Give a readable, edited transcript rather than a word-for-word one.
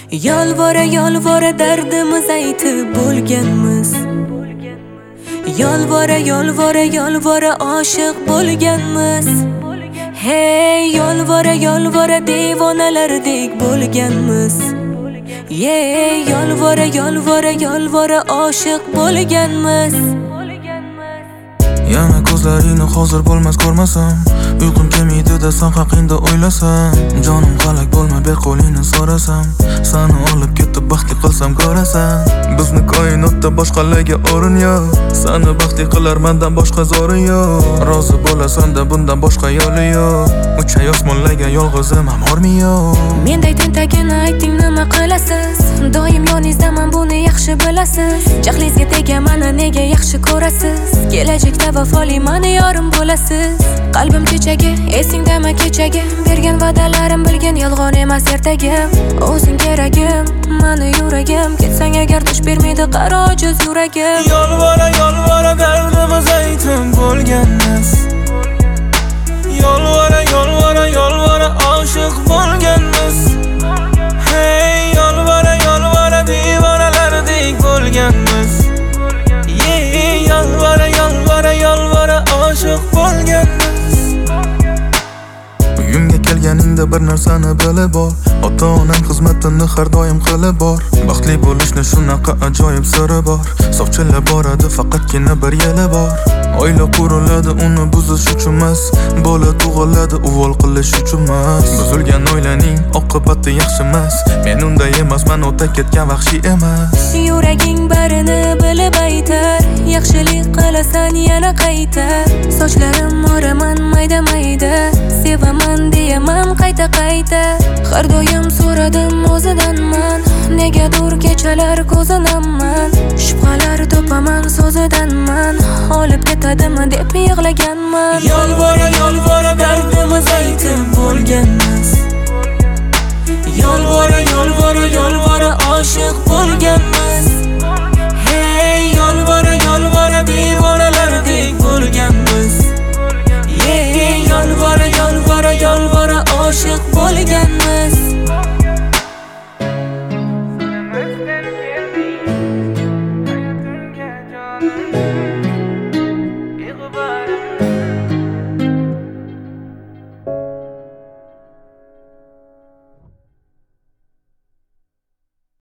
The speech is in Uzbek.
Yolvora yolvora dardimiz aytib bo'lganmiz. Yolvora yolvora yolvora oshiq bo'lganmiz. Hey, yolvora yolvora devonalardek bo'lganmiz. Yeah, yolvora yolvora yolvora oshiq bo'lganmiz. Yana ko'zlaringni hozir bo'lmas ko'rmasam, uyqum kelmaydi-da sen haqingda o'ylasam. Jonim qalak bo'lma, ber qo'lingni so'rasam, seni olib ketib baxtli qilsam ko'rasan. Bizni koinotda boshqalarga o'rin yo'q, seni baxtli qilar mendan boshqa zo'ri yo'q. Rozi bo'lasan-da bundan boshqa yo'li yo'q. Uchay osmonlarga yolg'izim amormi yo'q. Menday tentagini ayting nima qilasiz? Doim yoningizdaman, buni yaxshi bilasiz. Jahlingizga tegaman, nega yaxshi ko'rasiz? Kelajakda vafoli mani yorim bo'lasiz. Qalbim chechagi, esingdami kechagi? Bergan va'dalarim bilgan yolg'on emas ertagim. O'zing keragim, mani yuragim. Ketsang agar dosh bermaydi qaro ojiz yuragim. Yolvora yolvora dardimiz aytib bo'lganmiz. Yolvora yolvora yolvora oshiq bo'lganmiz. Hey, yolvora yolvora devonalardek bo'lganmiz. Yeah, yolvora yolvora yolvora oshiq bo'lganmiz. Uyimga kelganingda bir narsani bilib ol, ota-onam xizmatini har doim qilib bor. Baxtli bo'lishni shunaqa ajoyib siri bor. Sovchilar boradi, faqatgina bir yili bor. Oila quriladi, uni buzish uchun emas, bola tug'iladi, uvol qilish uchun emas. Buzilgan oilaning oqibati yaxshi emas. Men unday emasman, o'ta ketgan vahshiy emas. Yuraging barini bilib aytar, yaxshilik qilasan yana qaytar. Sochlarim o'raman mayda mayda, sevaman deyaman qayta qayta. Har doim so'radim o'zidanman, negadir kechalar ko'zinaman. Shubhalar topaman so'zidanman, olib ketadimi deb yig'laganman. Yolvora yolvora dardimiz aytib bo'lganmiz. Yolvora yolvora yolvora oshiq bo'lganmiz.